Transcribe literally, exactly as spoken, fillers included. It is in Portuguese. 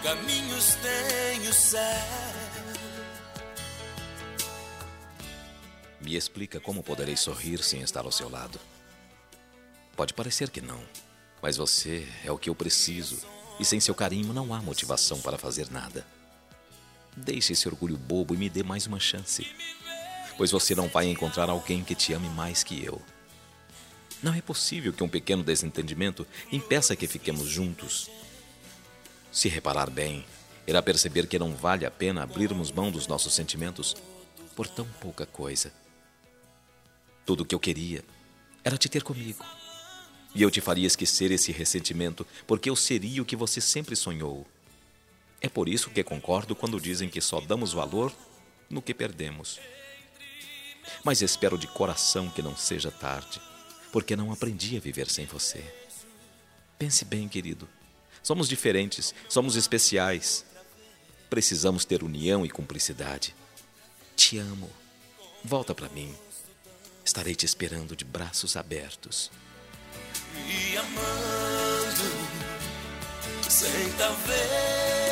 caminhos tem o céu. Me explica como poderei sorrir sem estar ao seu lado. Pode parecer que não, mas você é o que eu preciso, e sem seu carinho não há motivação para fazer nada. Deixe esse orgulho bobo e me dê mais uma chance, pois você não vai encontrar alguém que te ame mais que eu. Não é possível que um pequeno desentendimento impeça que fiquemos juntos. Se reparar bem, irá perceber que não vale a pena abrirmos mão dos nossos sentimentos por tão pouca coisa. Tudo o que eu queria era te ter comigo. E eu te faria esquecer esse ressentimento, porque eu seria o que você sempre sonhou. É por isso que concordo quando dizem que só damos valor no que perdemos. Mas espero de coração que não seja tarde, porque não aprendi a viver sem você. Pense bem, querido. Somos diferentes, somos especiais. Precisamos ter união e cumplicidade. Te amo. Volta para mim. Estarei te esperando de braços abertos. E amando, sem talvez